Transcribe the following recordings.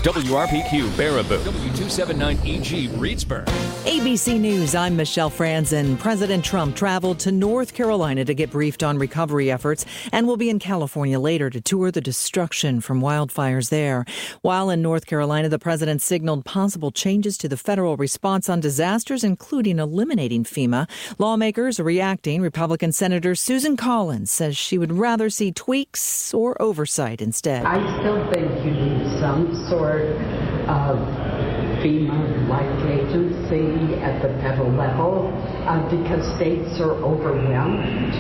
WRPQ Baraboo, W279EG Reedsburg. ABC News, I'm Michelle Franzen. President Trump traveled to North Carolina to get briefed on recovery efforts and will be in California later to tour the destruction from wildfires there. While in North Carolina, the president signaled possible changes to the federal response on disasters, including eliminating FEMA. Lawmakers are reacting. Republican Senator Susan Collins says she would rather see tweaks or oversight instead. I still think you need some sort of FEMA-like agency at the federal level because states are overwhelmed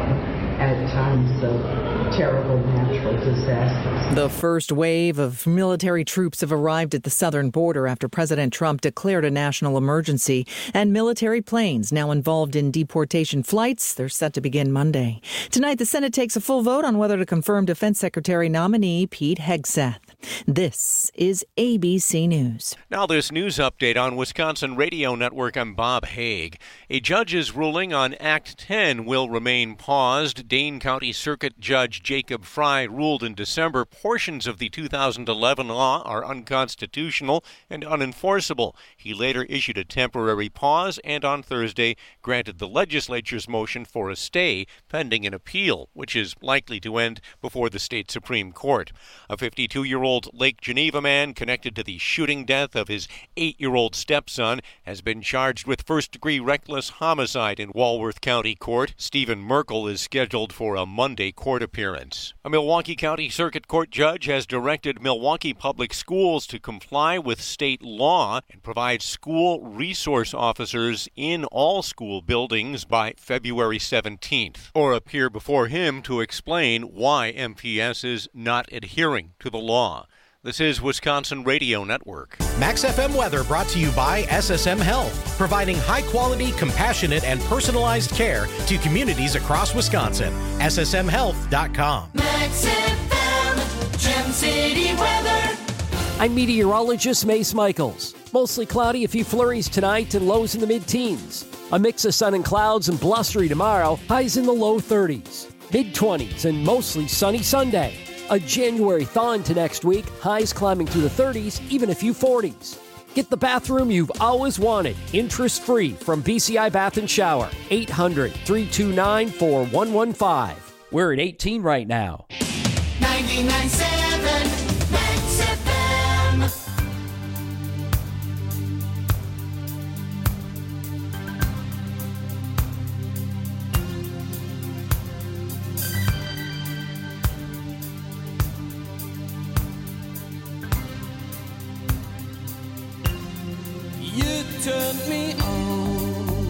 at times of terrible natural disasters. The first wave of military troops have arrived at the southern border after President Trump declared a national emergency, and military planes now involved in deportation flights. They're set to begin Monday. Tonight, the Senate takes a full vote on whether to confirm Defense Secretary nominee Pete Hegseth. This is ABC News. Now this news update on Wisconsin Radio Network. I'm Bob Haig. A judge's ruling on Act 10 will remain paused. Dane County Circuit Judge Jacob Fry ruled in December portions of the 2011 law are unconstitutional and unenforceable. He later issued a temporary pause and on Thursday granted the legislature's motion for a stay pending an appeal, which is likely to end before the state Supreme Court. A 52-year-old Lake Geneva man connected to the shooting death of his 8-year-old stepson has been charged with first-degree reckless homicide in Walworth County Court. Stephen Merkel is scheduled for a Monday court appearance. A Milwaukee County Circuit Court judge has directed Milwaukee Public Schools to comply with state law and provide school resource officers in all school buildings by February 17th, or appear before him to explain why MPS is not adhering to the law. This is Wisconsin Radio Network. Max FM weather brought to you by SSM Health, providing high-quality, compassionate, and personalized care to communities across Wisconsin. SSMHealth.com. Max FM, Gem City weather. I'm meteorologist Mace Michaels. Mostly cloudy, a few flurries tonight and lows in the mid-teens. A mix of sun and clouds and blustery tomorrow, highs in the low 30s. Mid-20s and mostly sunny Sunday. A January thaw into next week, highs climbing through the 30s, even a few 40s. Get the bathroom you've always wanted, interest-free from BCI Bath and Shower. 800-329-4115. We're at 18 right now. 99.7 Max FM. You turned me on.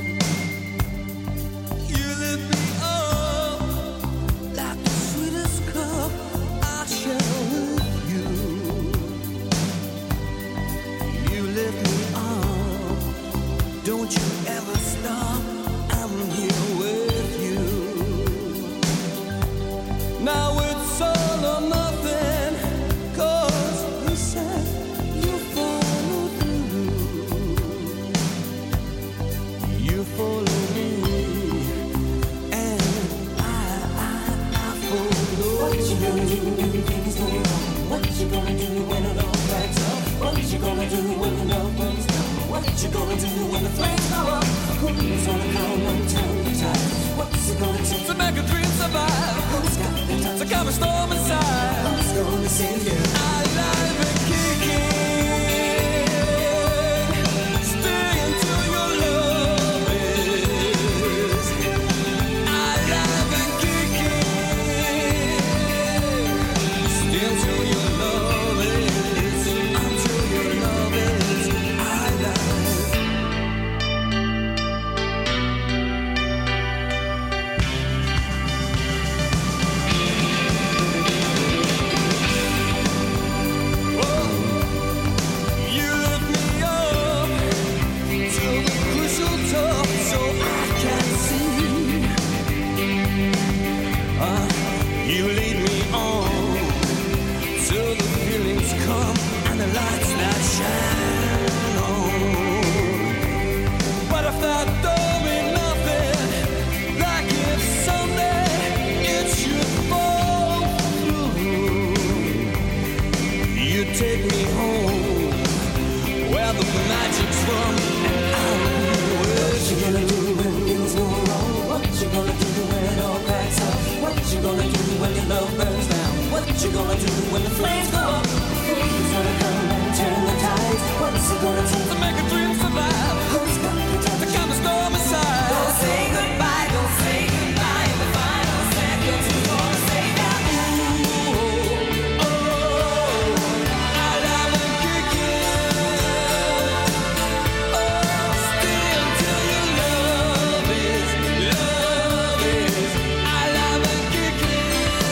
You lit me up like the sweetest cup I share with you. You lit me up. Don't you ever stop. I'm here with you. Now it's all or nothing, 'cause you said you follow through. You follow me, and I follow. What you gonna do when everything's going wrong? What you gonna do when it all cracks up? What you gonna do when the love burns down? What you gonna do when the flames go up? Who's gonna come and turn the tide? What's it gonna take to make a dream survive? Who's got the time to calm a storm inside? Who's gonna save you? Alive and kicking. Stay until your love is alive and kicking. Stay until your love is, until your love is alive. Oh, What you gonna do when the flames go up? Who's gonna come and turn the tides? What's it gonna take to make a dream survive? Who's gonna touch the kind of storm aside? Don't say goodbye, don't say goodbye. In the final seconds, who's gonna say that? Ooh, oh, I love and kick it. Oh, stay until your love is. I love and kick it.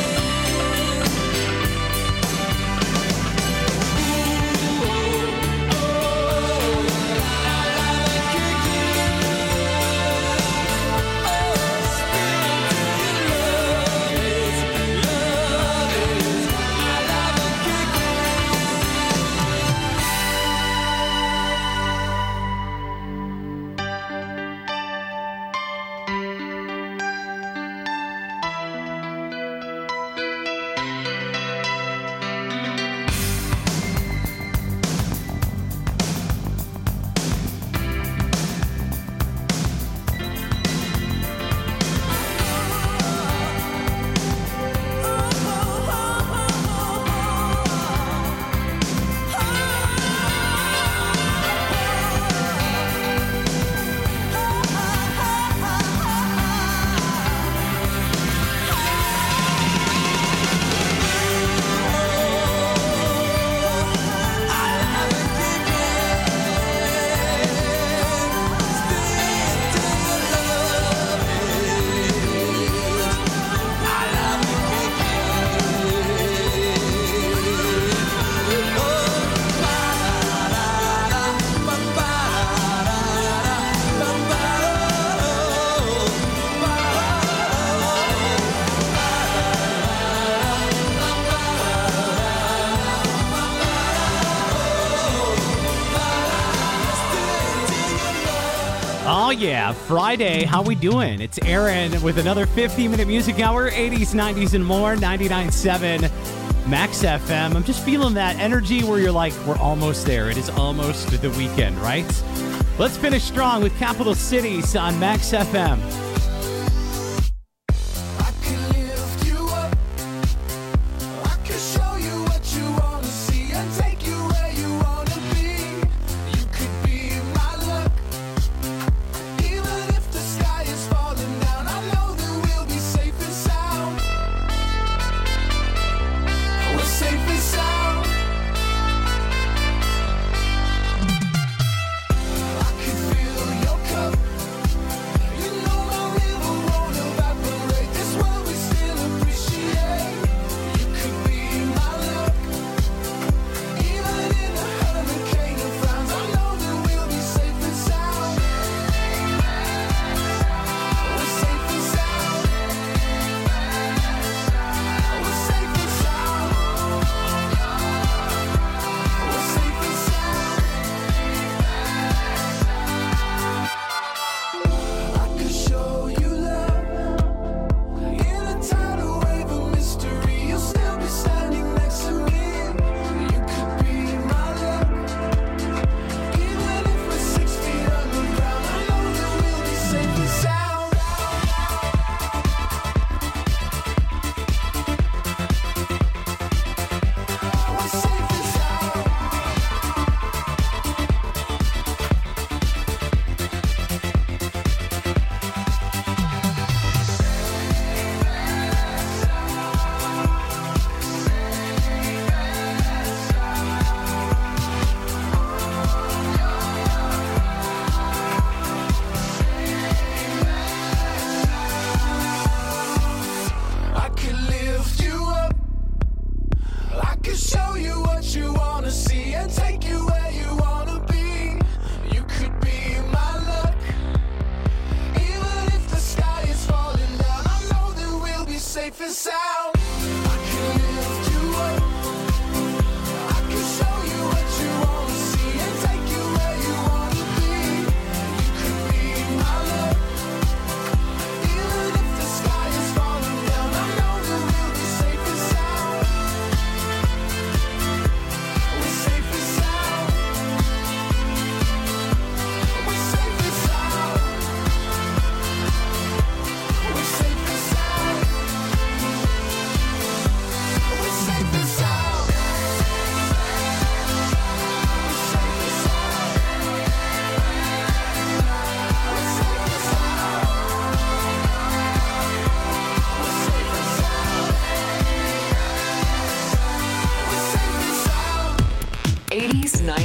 Oh yeah, Friday. How we doing? It's Aaron with another 50-minute music hour, 80s, 90s, and more, 99.7 Max FM. I'm just feeling that energy where you're like, we're almost there. It is almost the weekend, right? Let's finish strong with Capital Cities on Max FM.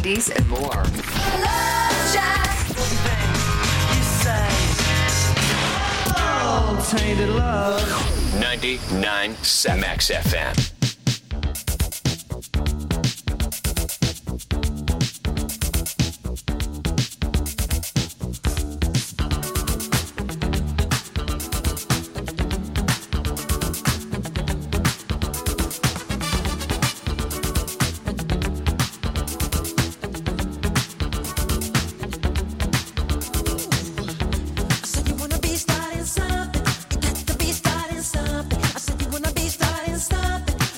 90s, and more. Love Shack. Tainted love. 99.7 Max FM. Something. I said you wanna be starting something.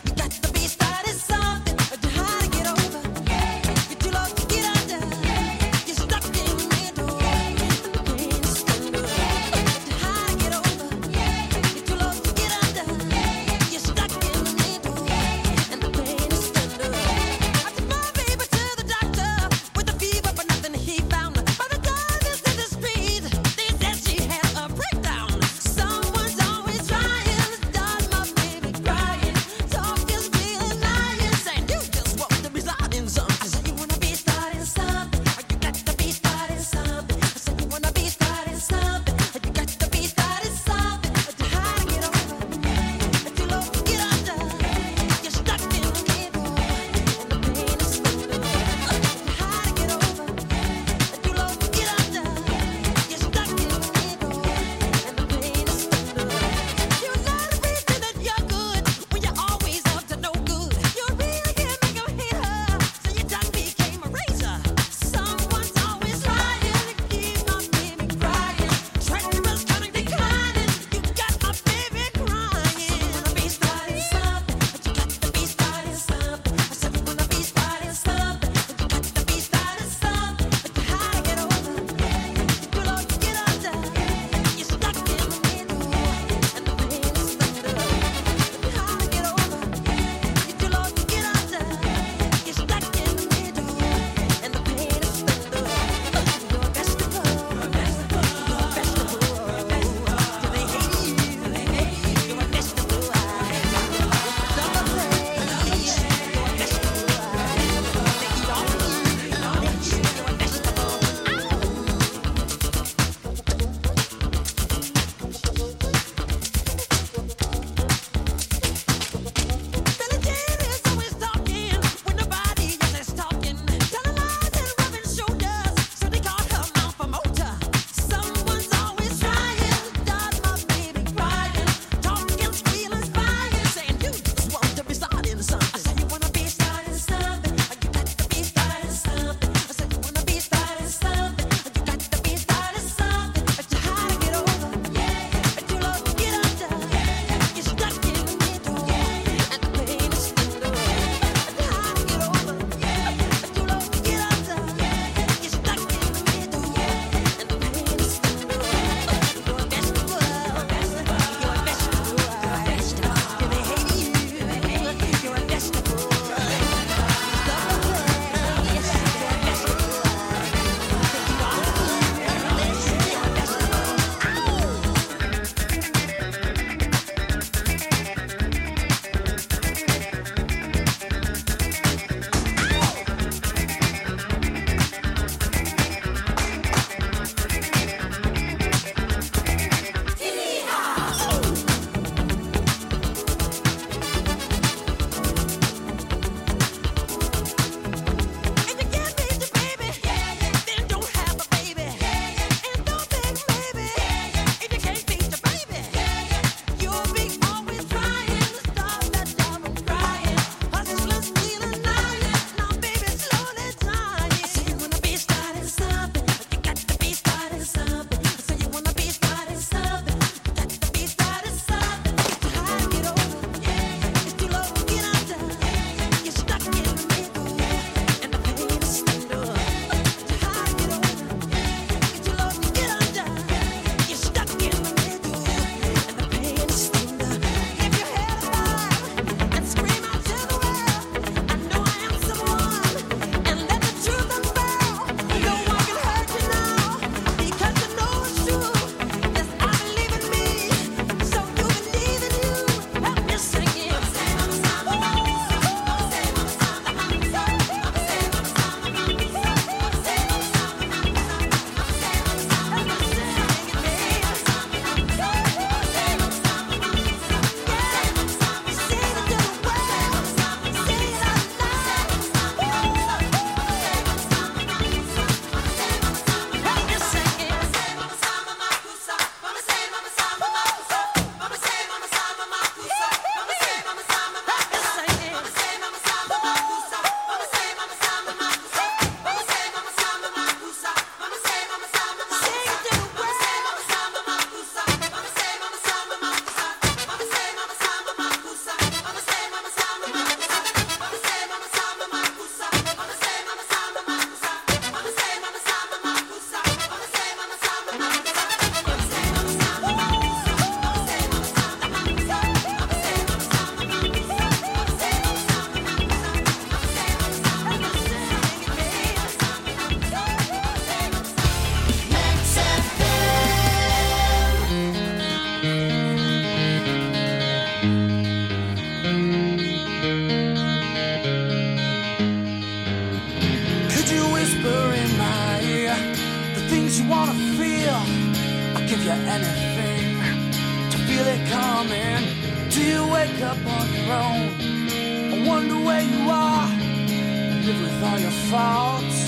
anything to feel it coming? Do you wake up on your own? I wonder where you are, live with all your faults.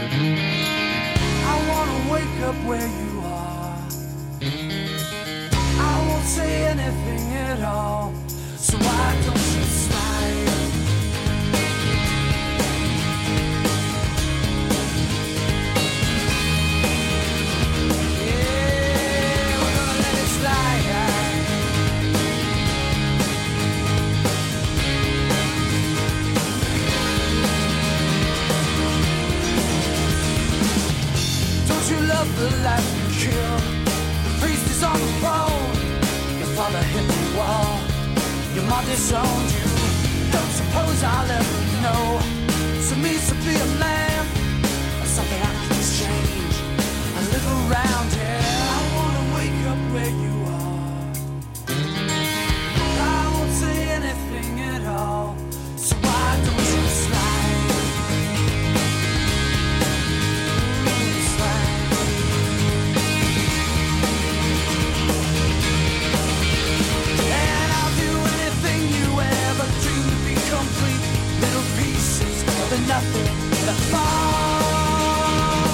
I wanna wake up where you are. I won't say anything at all, so why don't you slide? Yeah, we're gonna let it slide. Don't you love the life you kill? The priest is on the throne. Your father hit the wall. Your mom disowned you. Don't suppose I'll ever know. So means to be a man, or something I can change. I live around here. I wanna wake up where you are. I won't say anything at all. So why don't you slide? Slide. And I'll do anything you ever dreamed to be complete. Little pieces of the nothing that fall.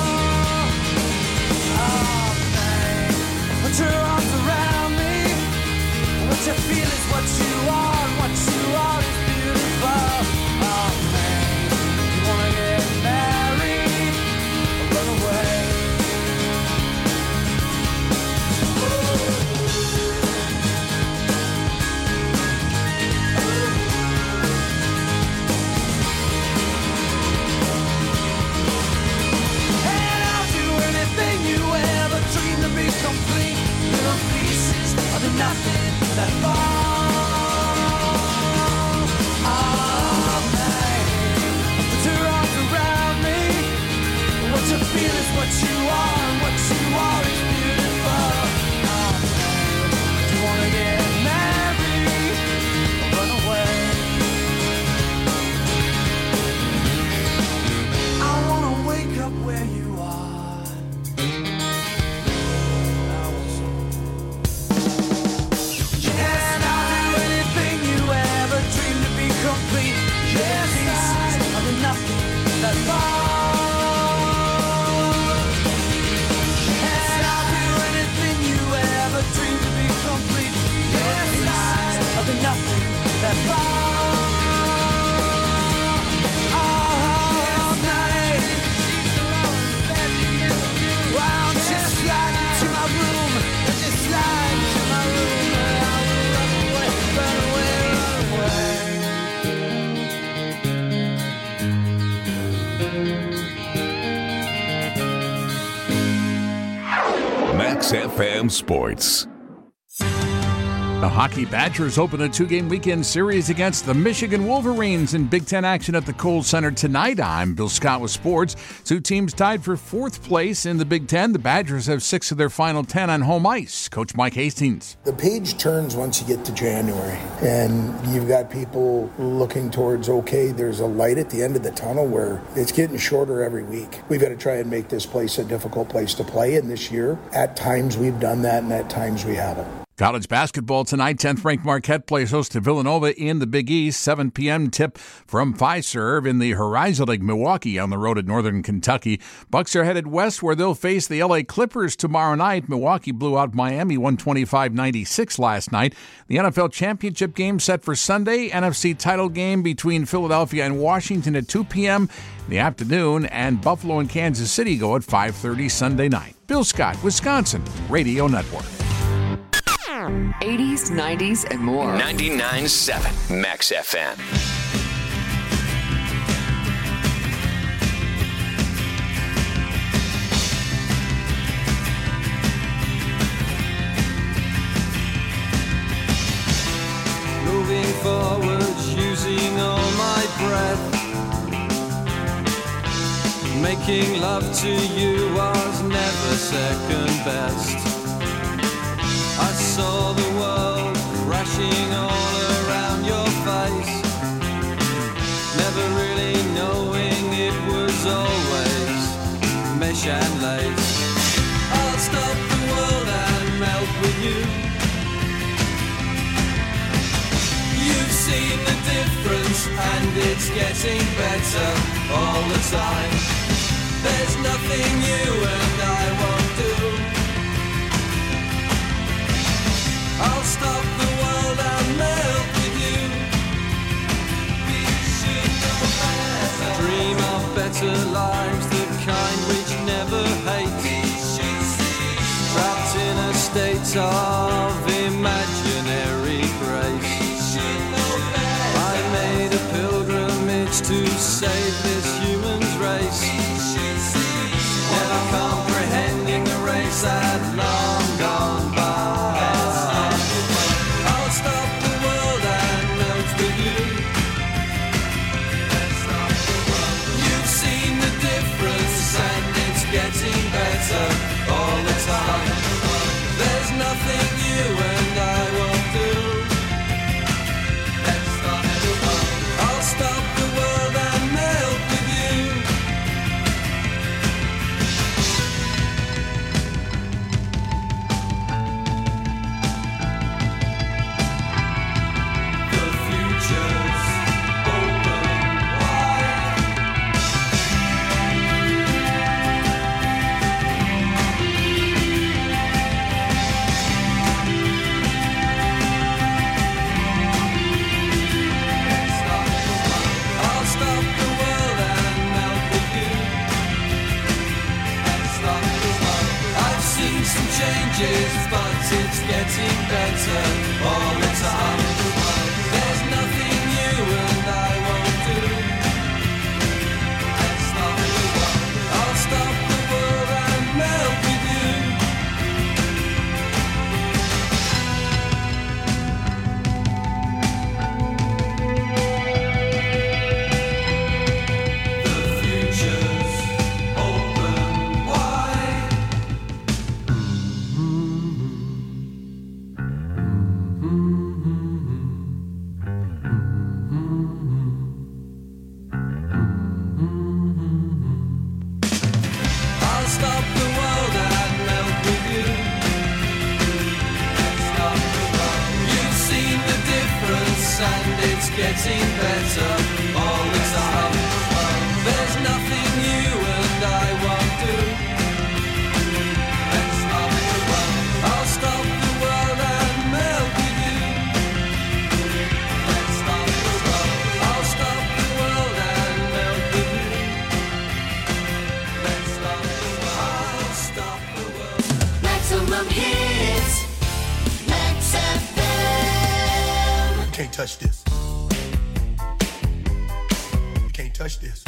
Oh, man. Put your arms around me. What you feel is what you are, and what you are is beautiful. Oh, man. You wanna get married or run away? And I'll do anything you ever dreamed to be complete. Little pieces of the nothing that fall. Oh, man. Put your arms around me. What you feel is what you are, and what you are is beautiful. Oh, man. Do you wanna get married or run away? I wanna wake up where you are. And I'll do anything you ever dreamed to be complete. Yes, pieces of the nothing that fall. And I'll do anything you ever dreamed to be complete. Yes, pieces of the nothing that fall. All night. Why don't you slide into my room? Just slide into my room, and I will run away, run away, run away. Max FM Sports. The Hockey Badgers open a two-game weekend series against the Michigan Wolverines in Big Ten action at the Kohl Center tonight. I'm Bill Scott with sports. Two teams tied for fourth place in the Big Ten. The Badgers have 6 of their final 10 on home ice. Coach Mike Hastings. The page turns once you get to January, and you've got people looking towards, okay, there's a light at the end of the tunnel where it's getting shorter every week. We've got to try and make this place a difficult place to play, and this year, at times we've done that, and at times we haven't. College basketball tonight. 10th-ranked Marquette plays host to Villanova in the Big East. 7 p.m. tip from Fiserv in the Horizon League. Milwaukee on the road at Northern Kentucky. Bucks are headed west where they'll face the L.A. Clippers tomorrow night. Milwaukee blew out Miami 125-96 last night. The NFL championship game set for Sunday. NFC title game between Philadelphia and Washington at 2 p.m. in the afternoon. And Buffalo and Kansas City go at 5:30 Sunday night. Bill Scott, Wisconsin Radio Network. 80s, 90s, and more. 99.7 Max FM. Moving forward, using all my breath. Making love to you was never second best. I saw the world crashing all around your face, never really knowing it was always mesh and lace. I'll stop the world and melt difference and it's getting better all the time. There's nothing you and I won't do. I'll stop the world and melt with you. We should know better. Dream of better lives, the kind which never hate. We should see. Trapped in a state of imaginary grace. We should know better. I made a pilgrimage to save this human's race. We should see. Never comprehending the race had long gone by. Getting better all the time. There's nothing you and I won't do. Let's stop the world. I'll stop the world and melt with you. The future's open wide. Changes, but it's getting better all the time. There's nothing you and I won't do. Let's stop the world. I'll stop the world and melt with you. The future's open wide. And it's getting better all the time. There's nothing you and I won't do. Let's stop the world. I'll stop the world and melt with you. Let's stop the world. I'll stop the world and melt with you. Let's stop the world. I'll stop the world. Maximum hits. Max FM. You can't touch this. You can't touch this.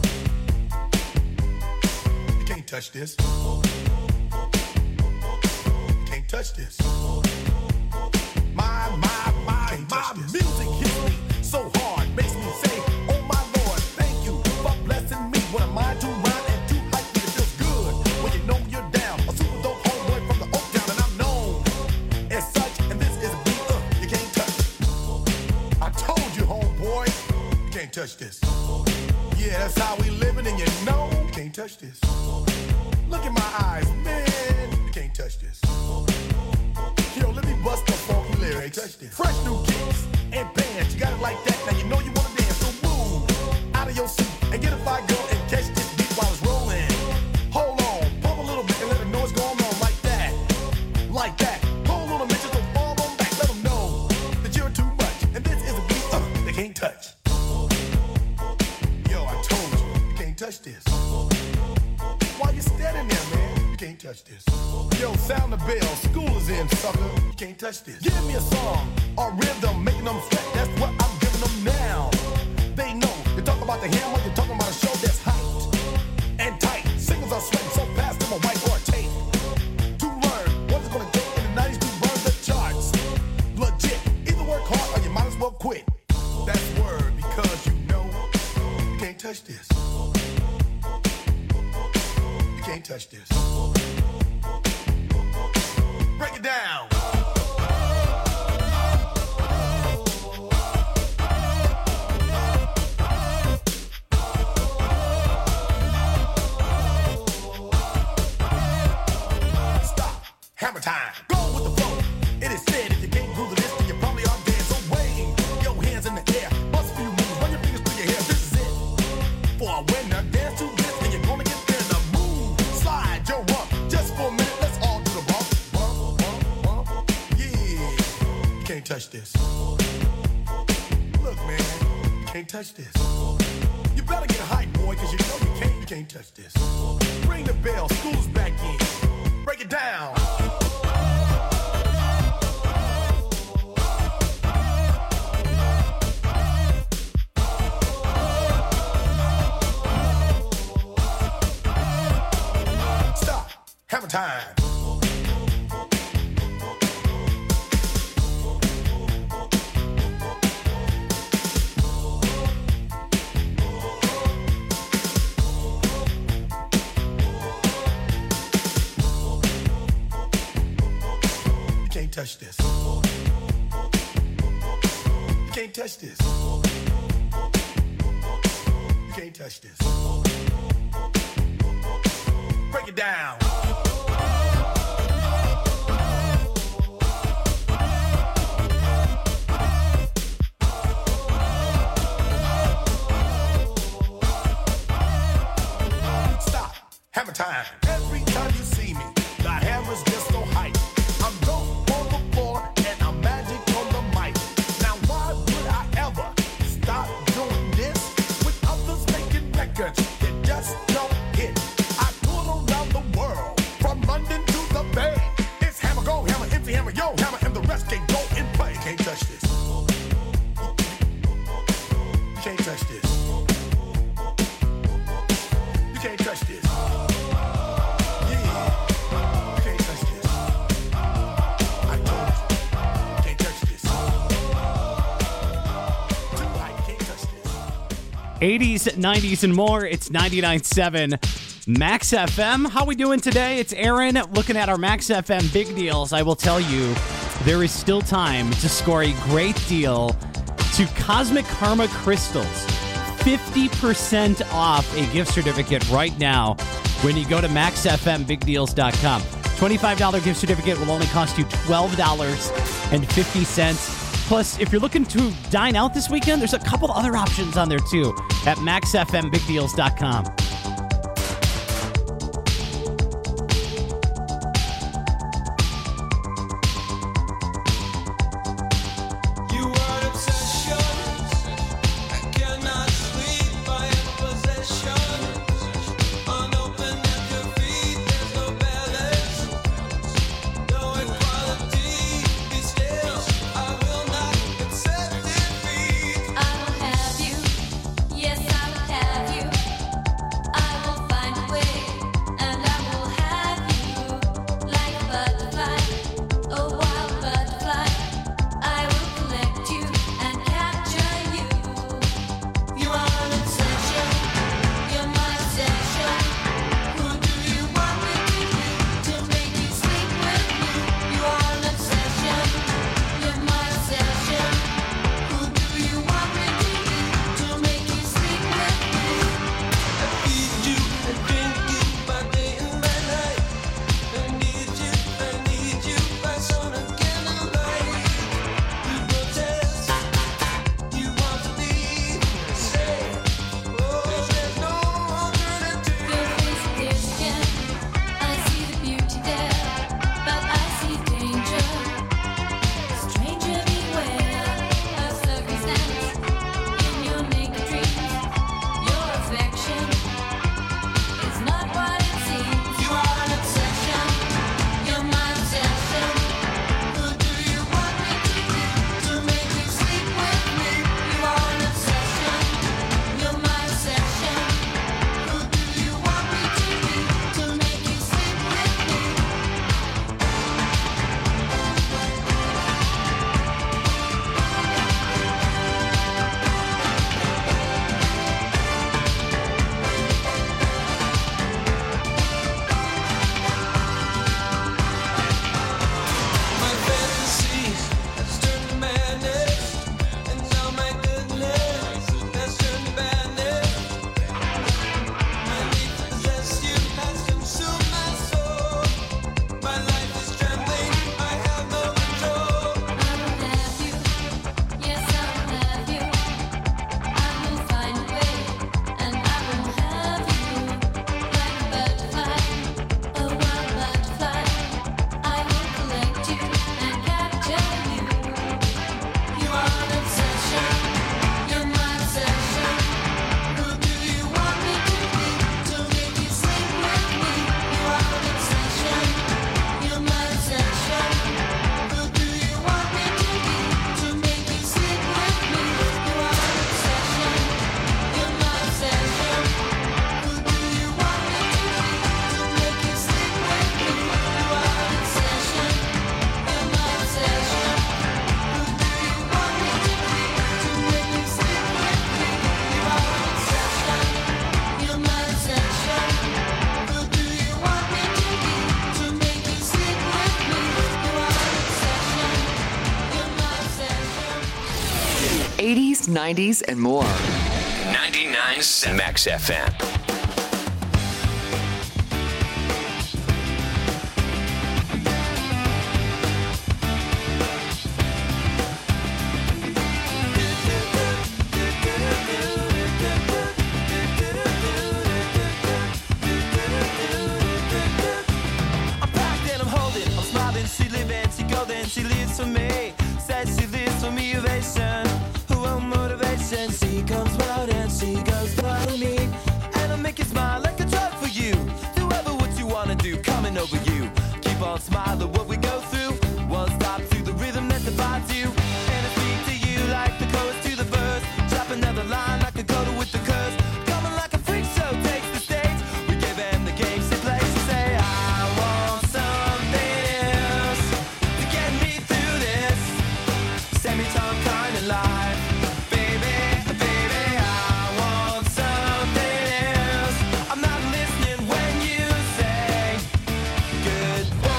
You can't touch this. You can't touch this. My music hits me so hard, makes me say, oh my Lord, thank you for blessing me. What am I to rhyme and too hype? It feels good when you know you're down. A super dope homeboy from the Oak Town, and I'm known as such. And this is a beat you can't touch. I told you, homeboy, you can't touch this. Yeah, that's how we living, and you know you can't touch this. Look in my eyes, man, you can't touch this. Yo, let me bust the funky lyrics. Fresh new kicks and bands, you got it like that. Now you know you wanna dance, so move out of your seat and get a fire girl and catch this beat while it's rolling. Hold on, pump a little bit and let them know what's going on like that, like that. Hold on a minute, just don't fall on back. Let them know that you're too much, and this is a beat they can't touch. Yo, I told you, you can't touch this. Why you standing there, man? You can't touch this. Yo, sound the bell, school is in, sucker. You can't touch this. Give me a song or rhythm, making them sweat. That's what I'm giving them now. They know. You talk about the hammer, you're talking about a show that's hyped and tight. Singles are sweating so fast, them a whiteboard tape. To learn what it's gonna take in the 90s to burn the charts. Legit. Either work hard or you might as well quit. That's word because you know you can't touch this. You can't touch this. Break it down. Stop. Hammer time. Go with the flow. It is said if you can't groove the list, then you probably are dead. So wave your hands in the air. touch this. Look, man, you can't touch this. You better get hype, boy, because you know you can't touch this. Ring the bell, school's back in. Break it down. Stop. Hammer time. Touch this. You can't touch this. You can't touch this. Break it down. Stop. Hammer time. Every time you see me, the hammer's just so hype. I'm dope. And I'm magic on the mic. Now why would I ever stop doing this with others making records that just don't hit? I tour around the world, from London to the Bay. It's hammer, go, hammer, empty hammer, yo, hammer, and the rest can go and play. You can't touch this. You can't touch this. You can't touch this. Yeah. You can't touch this. 80s, 90s, and more. It's 99.7 Max FM. How we doing today? It's Aaron looking at our Max FM big deals. I will tell you, there is still time to score a great deal to Cosmic Karma Crystals. 50% off a gift certificate right now when you go to maxfmbigdeals.com. $25 gift certificate will only cost you $12.50. Plus, if you're looking to dine out this weekend, there's a couple other options on there, too, at maxfmbigdeals.com. 80s, 90s, and more. 99.7 Max FM. She lives for me, says she lives for me, ovation. Who won't motivation? She comes round and she goes for me. And I'll make you smile like a drug for you. Do ever what you wanna do, coming over you. Keep on smiling what we go through. One stop to the rhythm that divides you. And I speak to you like the chorus to the verse. Drop another line like a coda with the curse. Coming like a freak show takes the stage. We give them the game she plays. She say, I want something else to get me through this semi-time kind of life. Baby, baby, I want something else. I'm not listening when you say goodbye.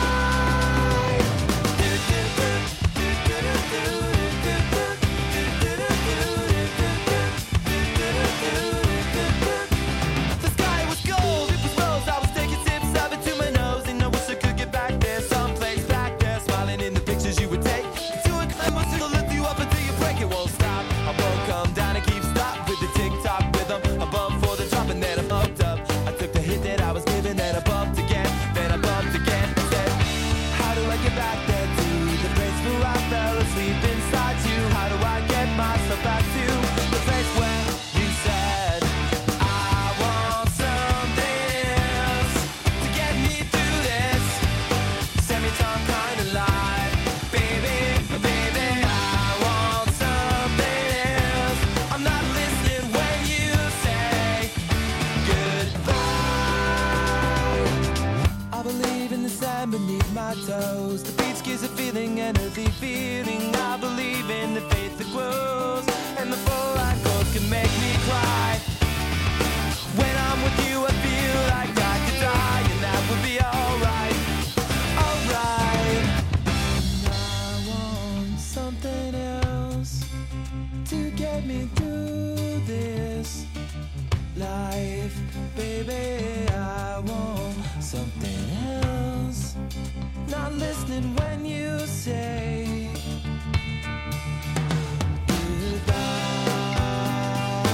The sky was gold, it was rose. I was taking sips of it to my nose, and I wish I could get back there, someplace back there, smiling in the pictures you would take. To a climb, will lift you up until you break. It won't stop. I won't come down and keep stop with the tick-tock rhythm. I bumped for the drop and then I bumped up. I took the hit that I was given, then I bumped again, then I bumped again. I said, how do I get back there to the place where I fell asleep inside you? How do I get myself back to the place where you said I want something else to get me through this semi-time kind of life? Baby, baby, I want something else. I'm not listening when you say goodbye. I believe in the sand beneath my toes. The beach gives a feeling, an earthy feeling. I believe in the faith that grows, and the full light goes can make me cry. When I'm with you, I feel like I could die, and that would be alright, alright. And I want something else to get me through this life, baby. I want something else. Not listening when you say goodbye.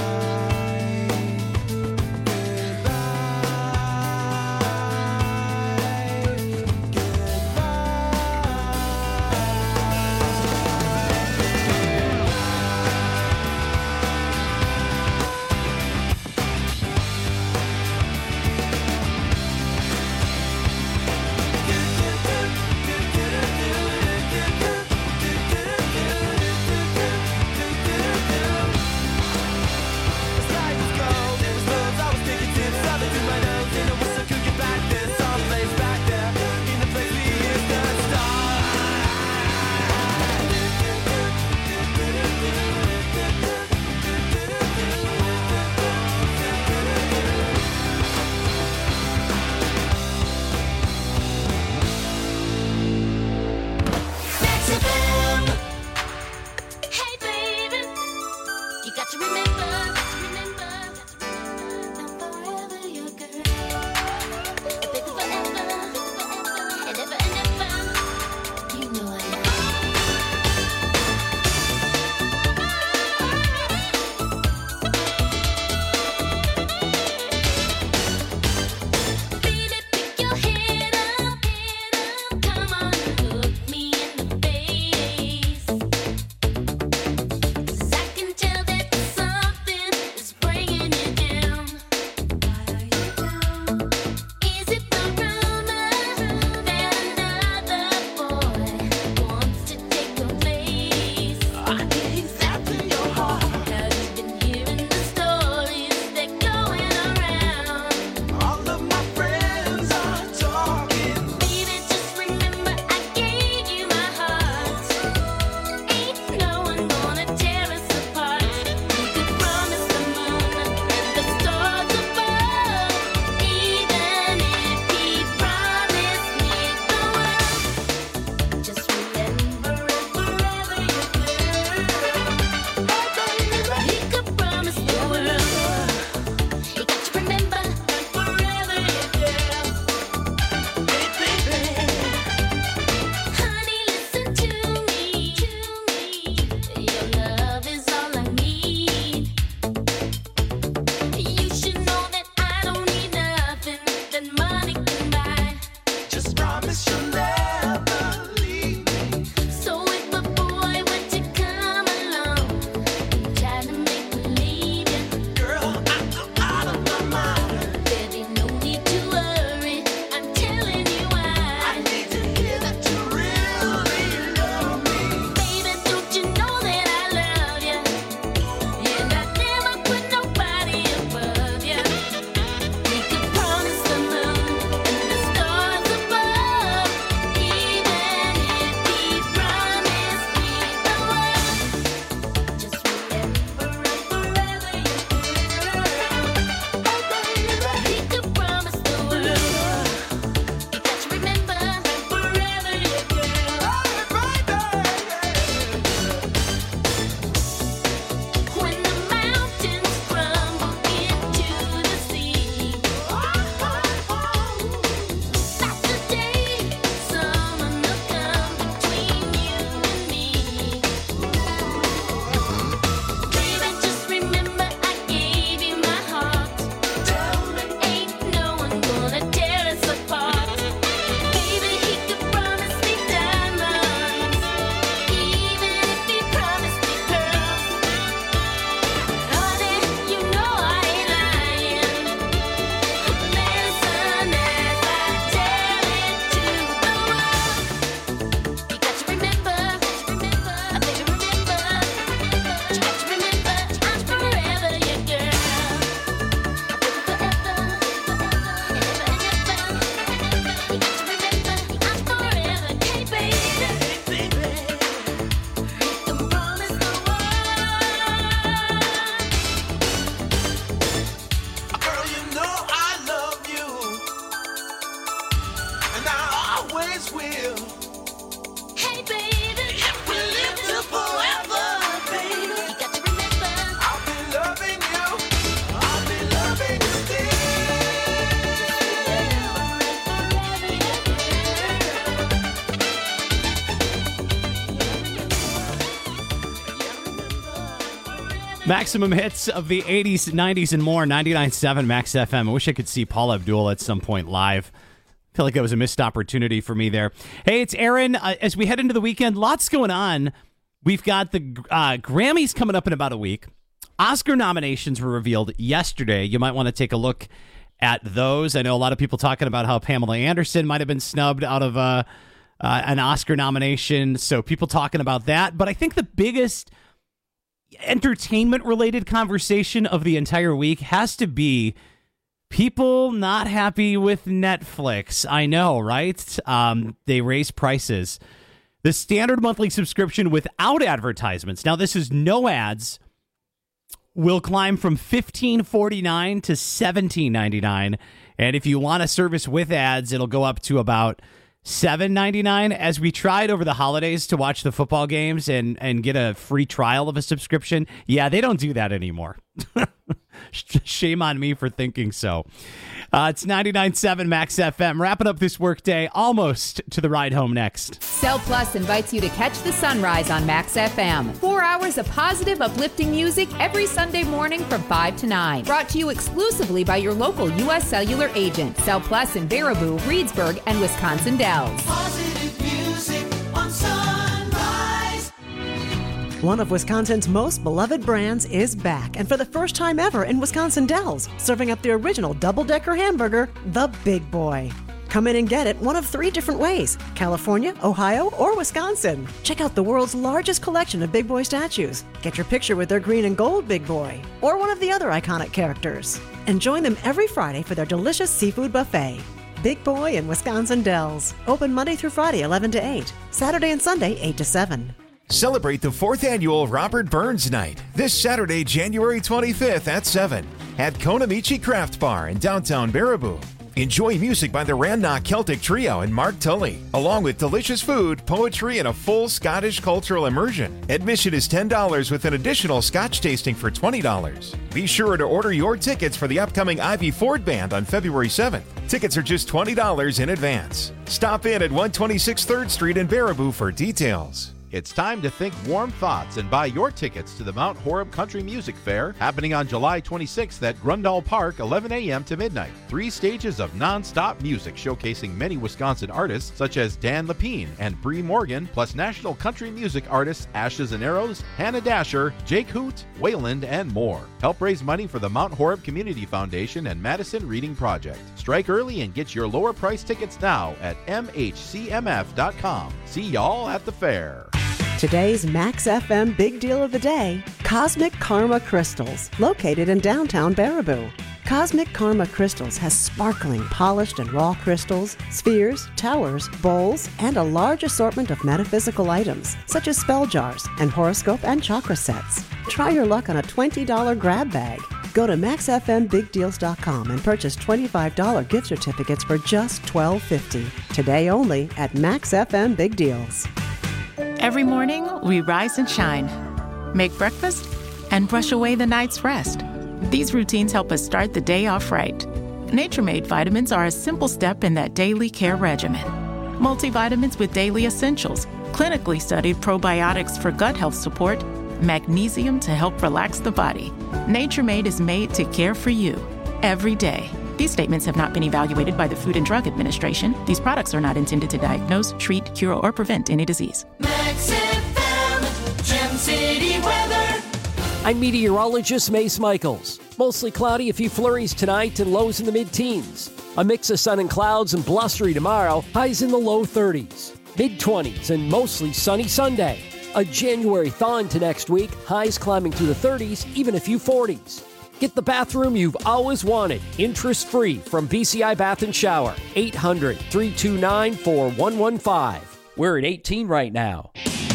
Maximum hits of the 80s, 90s, and more. 99.7 Max FM. I wish I could see Paula Abdul at some point live. I feel like it was a missed opportunity for me there. Hey, it's Aaron. As we head into the weekend, lots going on. We've got the Grammys coming up in about a week. Oscar nominations were revealed yesterday. You might want to take a look at those. I know a lot of people talking about how Pamela Anderson might have been snubbed out of an Oscar nomination. So people talking about that. But I think the biggest entertainment-related conversation of the entire week has to be people not happy with Netflix. I know, right? They raised prices. The standard monthly subscription without advertisements, now this is no ads, will climb from $15.49 to $17.99. And if you want a service with ads, it'll go up to about $7.99. As we tried over the holidays to watch the football games and get a free trial of a subscription, yeah, they don't do that anymore. Shame on me for thinking so. It's 99.7 Max FM. Wrapping up this workday, almost to the ride home next. Cell Plus invites you to catch the sunrise on Max FM. 4 hours of positive, uplifting music every Sunday morning from 5 to 9. Brought to you exclusively by your local U.S. Cellular agent. Cell Plus in Baraboo, Reedsburg, and Wisconsin Dells. Positive music on Sunrise. One of Wisconsin's most beloved brands is back, and for the first time ever in Wisconsin Dells, serving up the original double-decker hamburger, the Big Boy. Come in and get it one of 3 different ways: California, Ohio, or Wisconsin. Check out the world's largest collection of Big Boy statues. Get your picture with their green and gold Big Boy, or one of the other iconic characters. And join them every Friday for their delicious seafood buffet. Big Boy in Wisconsin Dells. Open Monday through Friday, 11 to 8. Saturday and Sunday, 8 to 7. Celebrate the 4th annual Robert Burns Night this Saturday, January 25th at 7 at Konamichi Craft Bar in downtown Baraboo. Enjoy music by the Randnock Celtic Trio and Mark Tully, along with delicious food, poetry, and a full Scottish cultural immersion. Admission is $10 with an additional Scotch tasting for $20. Be sure to order your tickets for the upcoming Ivy Ford Band on February 7th. Tickets are just $20 in advance. Stop in at 126 3rd Street in Baraboo for details. It's time to think warm thoughts and buy your tickets to the Mount Horeb Country Music Fair, happening on July 26th at Grundall Park, 11 a.m. to midnight. 3 stages of non-stop music showcasing many Wisconsin artists such as Dan Lepine and Bree Morgan, plus national country music artists Ashes and Arrows, Hannah Dasher, Jake Hoot, Wayland, and more. Help raise money for the Mount Horeb Community Foundation and Madison Reading Project. Strike early and get your lower price tickets now at mhcmf.com. See y'all at the fair. Today's Max FM Big Deal of the Day, Cosmic Karma Crystals, located in downtown Baraboo. Cosmic Karma Crystals has sparkling, polished, and raw crystals, spheres, towers, bowls, and a large assortment of metaphysical items, such as spell jars and horoscope and chakra sets. Try your luck on a $20 grab bag. Go to maxfmbigdeals.com and purchase $25 gift certificates for just $12.50. Today only at Max FM Big Deals. Every morning, we rise and shine, make breakfast, and brush away the night's rest. These routines help us start the day off right. Nature Made vitamins are a simple step in that daily care regimen. Multivitamins with daily essentials, clinically studied probiotics for gut health support, magnesium to help relax the body. Nature Made is made to care for you every day. These statements have not been evaluated by the Food and Drug Administration. These products are not intended to diagnose, treat, cure, or prevent any disease. Max FM, Gem City weather. I'm meteorologist Mace Michaels. Mostly cloudy, a few flurries tonight and lows in the mid-teens. A mix of sun and clouds and blustery tomorrow, highs in the low 30s. Mid-20s and mostly sunny Sunday. A January thaw into next week, highs climbing through the 30s, even a few 40s. Get the bathroom you've always wanted, interest-free from VCI Bath and Shower. 800-329-4115. We're at 18 right now.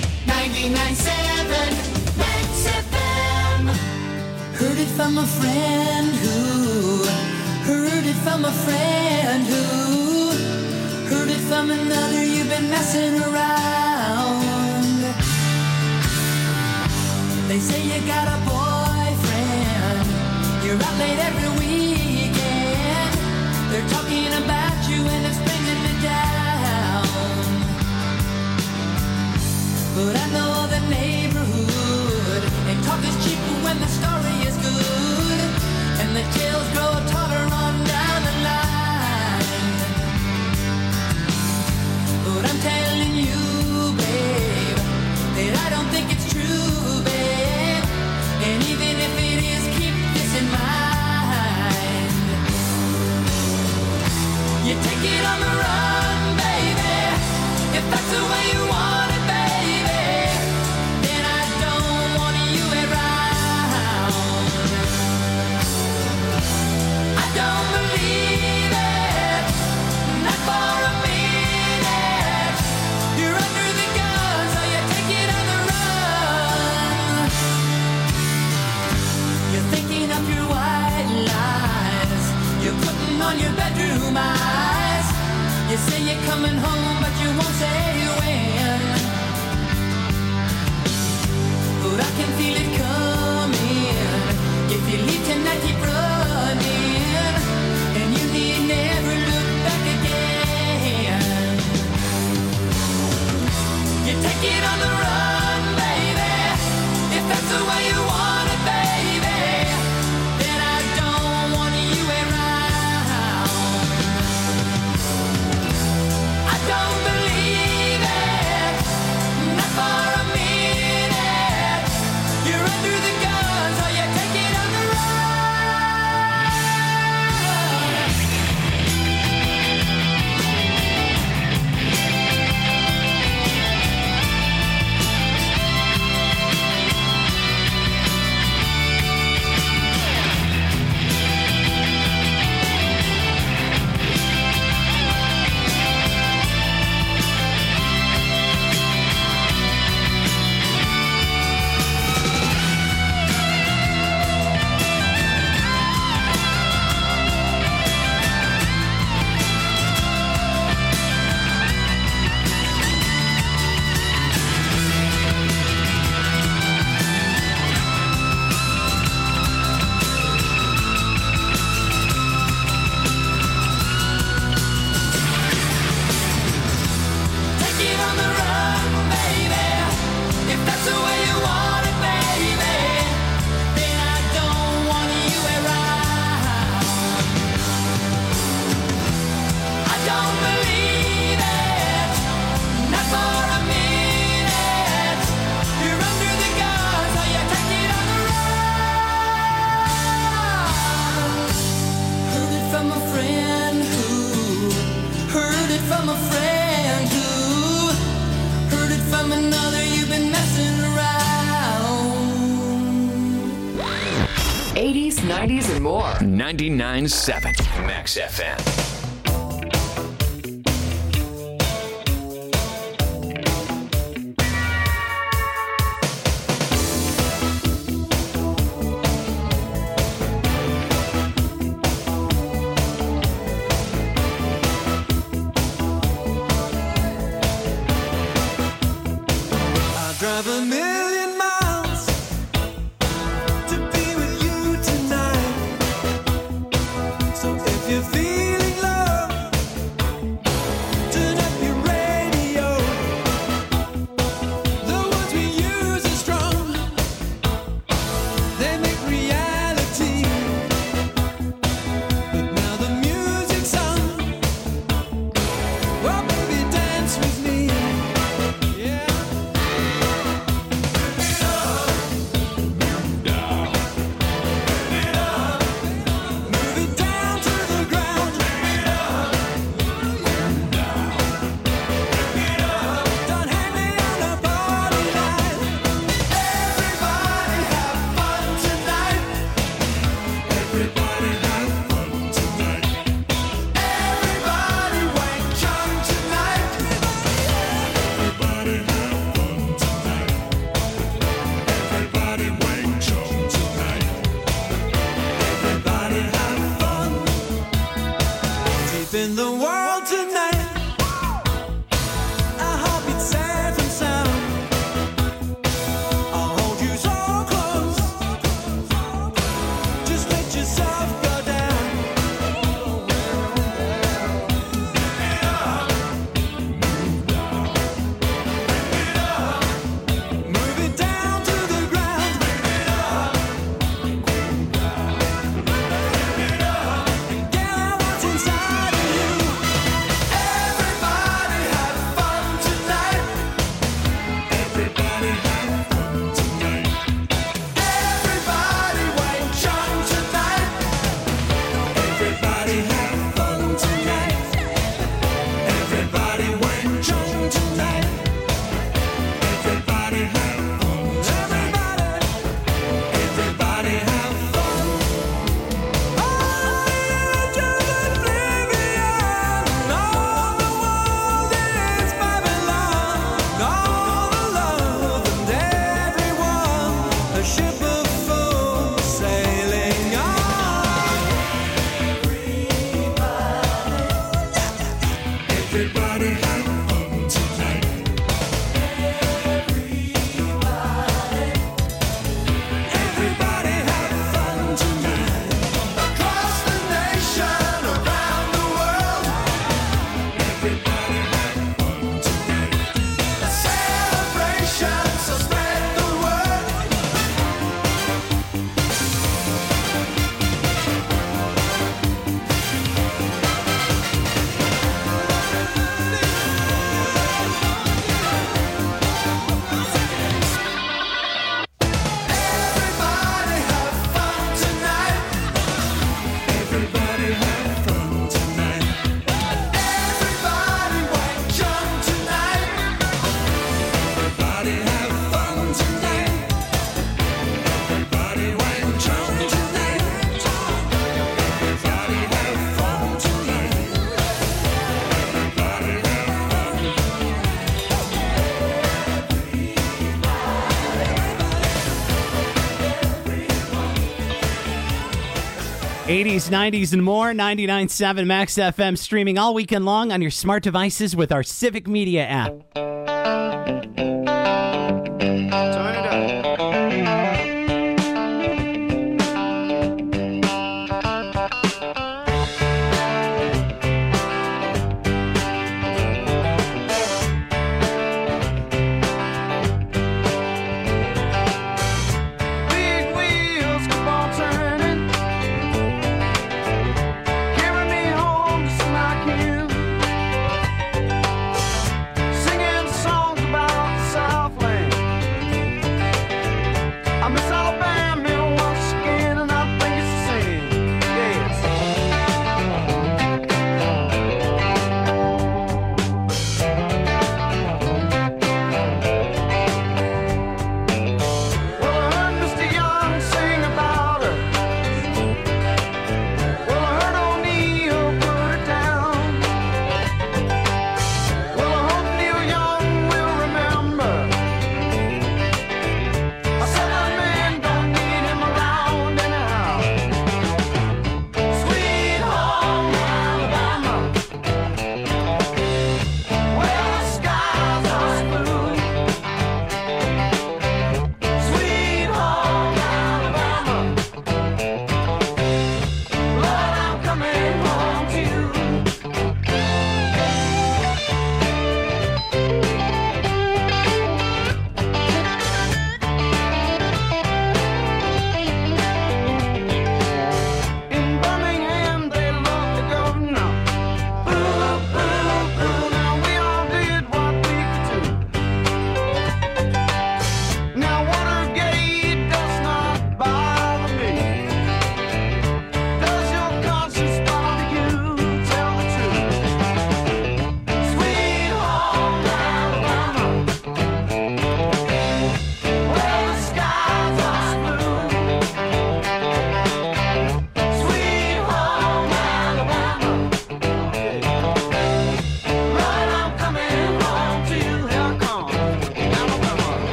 99.7 Max FM. Heard it from a friend who heard it from a friend who heard it from another. You've been messing around. They say you got a boyfriend. You're out late every weekend. They're talking about you and it's bringing me down. But I know the neighborhood, and talk is cheaper when the coming home, but you won't say when. But I can feel it coming. If you leave tonight, keep running, and you need never look back again. You take it on the run, baby. If that's the way you want it, baby, then I don't want you around. I don't believe it, not for a minute. You're under the gun, so you take it on the run. From a friend who heard it from another. You've been messing around. 80s, 90s, and more. 99.7 Max FM. Drive a million miles to be with you tonight. So if you're feeling like 80s, 90s, and more. 99.7 Max FM, streaming all weekend long on your smart devices with our Civic Media app.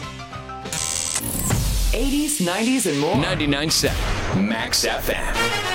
'90s and more. 99.7 Max FM.